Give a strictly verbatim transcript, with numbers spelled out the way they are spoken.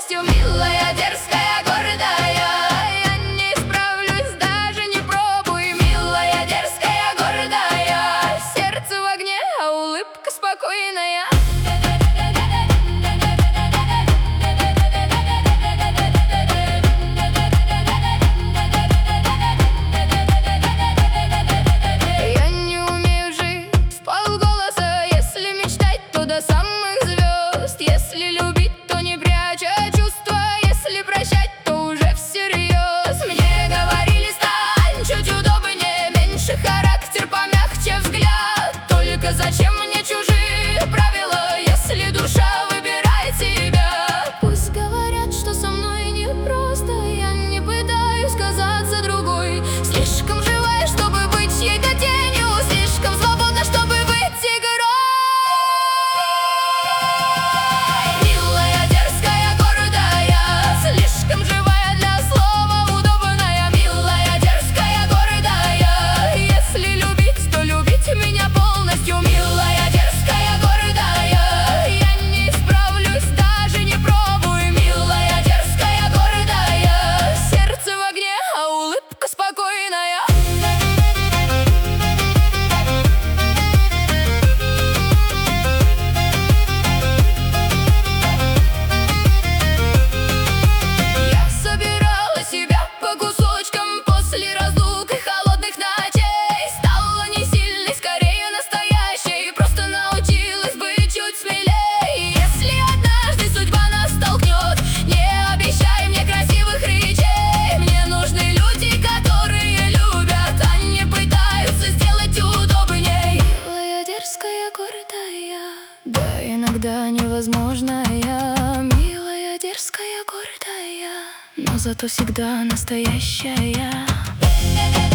полностью. Милая, дерзкая, гордая, я не справлюсь, даже не пробуй. Милая, дерзкая, гордая, сердце в огне, а улыбка спокойная. Я не умею жить вполголоса, если мечтать, то до самых звезд. Если любить, то не пряча чувства, если прощать, то уже всерьез. Мне говорили, стань чуть удобнее, меньше характер, помягче взгляд. Только зачем мне чужие правила, если душа выбирает себя? Пусть говорят, что со мной непросто, я не пытаюсь казаться другой. Слишком живая, чтобы быть чьей-то тенью, слишком свободна, чтобы быть игрой. Милая, дерзкая, гордая, слишком живая для слова удобная. Милая, дерзкая, гордая, если любить, то любить меня полностью. Милая, дерзкая, гордая, я не справлюсь, даже не пробуй. Милая, дерзкая, гордая, сердце в огне, а улыбка спокойная. Я собирала себя по кусочкам после разлук и холодных ночей. Стала не сильной, скорее настоящей, просто научилась быть чуть смелей. Если однажды судьба нас столкнет, не обещай мне красивых речей. Мне нужны люди, которые любят, а не пытаются сделать удобней. Милая, дерзкая, гордая, да иногда невозможная. Милая, дерзкая, гордая, но зато всегда настоящая.